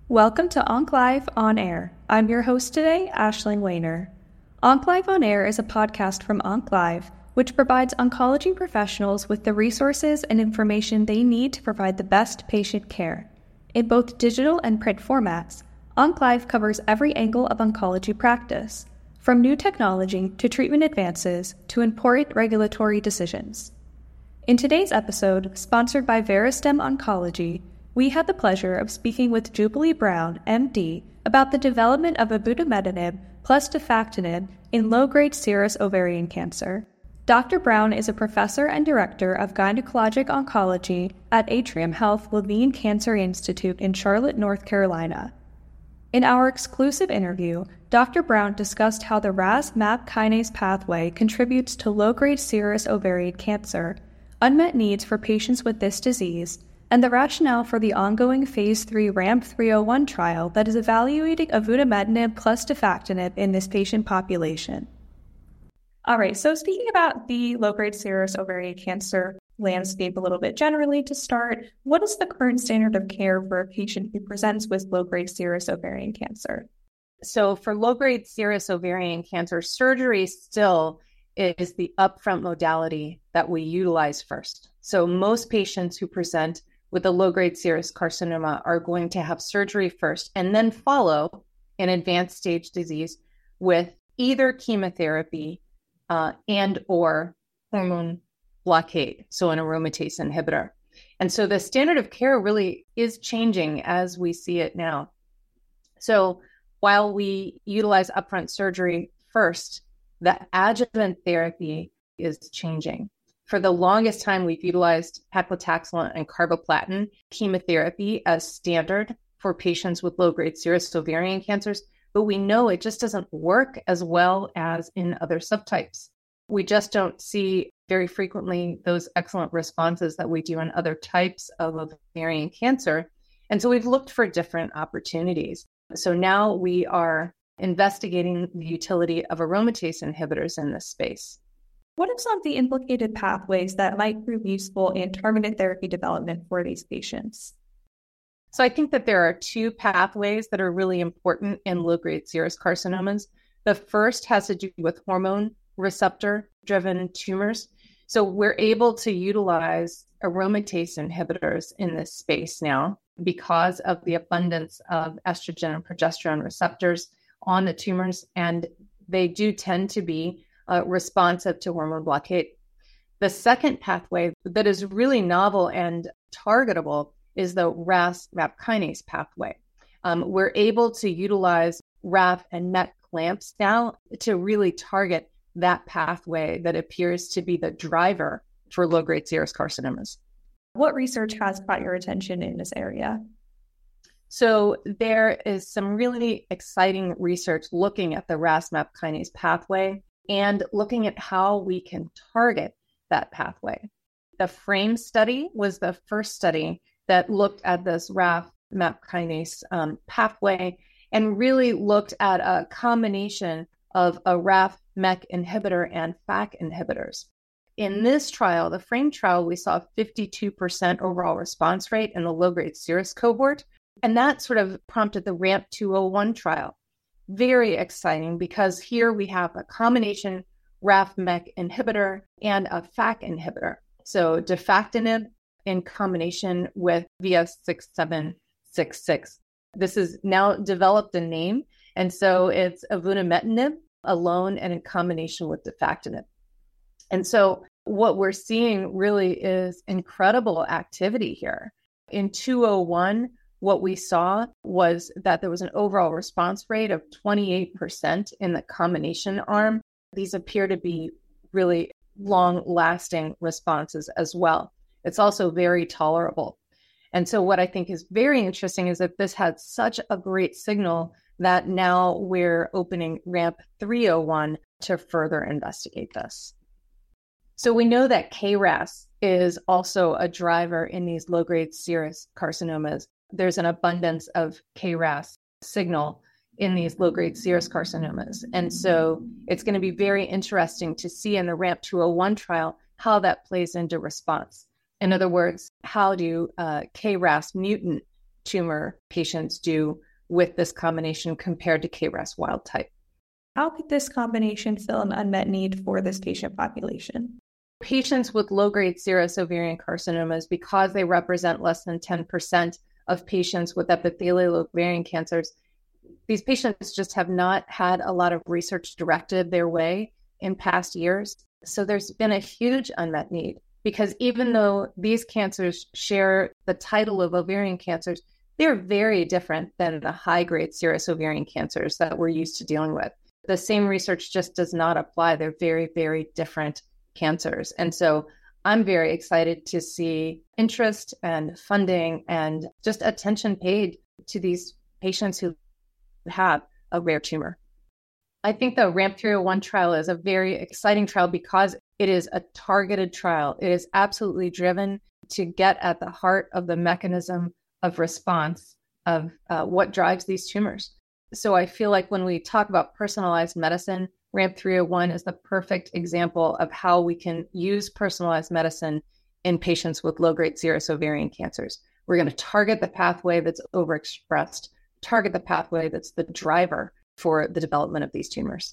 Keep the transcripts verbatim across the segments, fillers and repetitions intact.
Welcome to OncLive On Air. I'm your host today, Aisling Weiner. OncLive On Air is a podcast from OncLive, which provides oncology professionals with the resources and information they need to provide the best patient care. In both digital and print formats, OncLive covers every angle of oncology practice, from new technology to treatment advances to important regulatory decisions. In today's episode, sponsored by Verastem Oncology, we had the pleasure of speaking with Jubilee Brown, M D, about the development of avutometinib plus defactinib in low-grade serous ovarian cancer. Doctor Brown is a professor and director of gynecologic oncology at Atrium Health Levine Cancer Institute in Charlotte, North Carolina. In our exclusive interview, Doctor Brown discussed how the R A S MAP kinase pathway contributes to low-grade serous ovarian cancer, unmet needs for patients with this disease, and the rationale for the ongoing phase three RAMP three oh one trial that is evaluating avutometinib plus defactinib in this patient population. All right, so speaking about the low-grade serous ovarian cancer landscape a little bit generally to start, what is the current standard of care for a patient who presents with low-grade serous ovarian cancer? So for low-grade serous ovarian cancer, surgery still is the upfront modality that we utilize first. So most patients who present with a low-grade serous carcinoma are going to have surgery first and then follow an advanced stage disease with either chemotherapy uh, and or hormone blockade, so an aromatase inhibitor. And so the standard of care really is changing as we see it now. So while we utilize upfront surgery first, the adjuvant therapy is changing. For the longest time, we've utilized paclitaxel and carboplatin chemotherapy as standard for patients with low-grade serous ovarian cancers, but we know it just doesn't work as well as in other subtypes. We just don't see very frequently those excellent responses that we do in other types of ovarian cancer. And so we've looked for different opportunities. So now we are investigating the utility of aromatase inhibitors in this space. What are some of the implicated pathways that might prove useful in targeted therapy development for these patients? So I think that there are two pathways that are really important in low-grade serous carcinomas. The first has to do with hormone receptor-driven tumors. So we're able to utilize aromatase inhibitors in this space now because of the abundance of estrogen and progesterone receptors on the tumors, and they do tend to be Uh, responsive to hormone blockade. The second pathway that is really novel and targetable is the R A S MAP kinase pathway. Um, we're able to utilize R A F and MET clamps now to really target that pathway that appears to be the driver for low-grade serous carcinomas. What research has caught your attention in this area? So there is some really exciting research looking at the R A S MAP kinase pathway and looking at how we can target that pathway. The FRAME study was the first study that looked at this R A F MAP kinase um, pathway and really looked at a combination of a R A F MEK inhibitor and F A K inhibitors. In this trial, the FRAME trial, we saw a fifty-two percent overall response rate in the low-grade serous cohort, and that sort of prompted the RAMP two oh one trial. Very exciting because here we have a combination R A F MEK inhibitor and a F A K inhibitor. So defactinib in combination with V S six seven six six. This is now developed a name, and so it's avutometinib alone and in combination with defactinib. And so what we're seeing really is incredible activity here. In two oh one, what we saw was that there was an overall response rate of twenty-eight percent in the combination arm. These appear to be really long-lasting responses as well. It's also very tolerable. And so what I think is very interesting is that this had such a great signal that now we're opening RAMP three oh one to further investigate this. So we know that K R A S is also a driver in these low-grade serous carcinomas. There's an abundance of K R A S signal in these low-grade serous carcinomas. And so it's going to be very interesting to see in the RAMP two oh one trial how that plays into response. In other words, how do uh, K R A S mutant tumor patients do with this combination compared to K R A S wild type. How could this combination fill an unmet need for this patient population? Patients with low-grade serous ovarian carcinomas, because they represent less than ten percent of patients with epithelial ovarian cancers, these patients just have not had a lot of research directed their way in past years. So there's been a huge unmet need, because even though these cancers share the title of ovarian cancers, they're very different than the high-grade serous ovarian cancers that we're used to dealing with. The same research just does not apply. They're very, very different cancers. And so I'm very excited to see interest and funding and just attention paid to these patients who have a rare tumor. I think the RAMP three oh one trial is a very exciting trial because it is a targeted trial. It is absolutely driven to get at the heart of the mechanism of response of uh, what drives these tumors. So I feel like when we talk about personalized medicine, RAMP three oh one is the perfect example of how we can use personalized medicine in patients with low-grade serous ovarian cancers. We're going to target the pathway that's overexpressed, target the pathway that's the driver for the development of these tumors.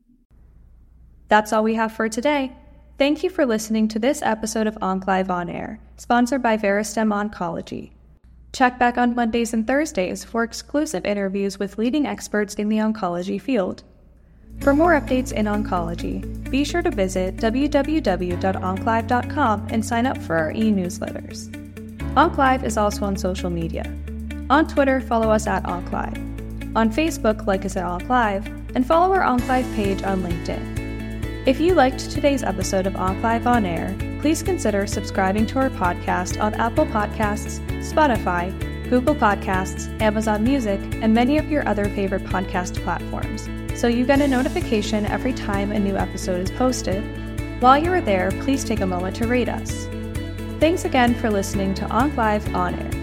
That's all we have for today. Thank you for listening to this episode of OncLive On Air, sponsored by Verastem Oncology. Check back on Mondays and Thursdays for exclusive interviews with leading experts in the oncology field. For more updates in oncology, be sure to visit w w w dot onclive dot com and sign up for our e-newsletters. OncLive is also on social media. On Twitter, follow us at OncLive. On Facebook, like us at OncLive, and follow our OncLive page on LinkedIn. If you liked today's episode of OncLive On Air, please consider subscribing to our podcast on Apple Podcasts, Spotify, Google Podcasts, Amazon Music, and many of your other favorite podcast platforms, so you get a notification every time a new episode is posted. While you are there, please take a moment to rate us. Thanks again for listening to OncLive On Air.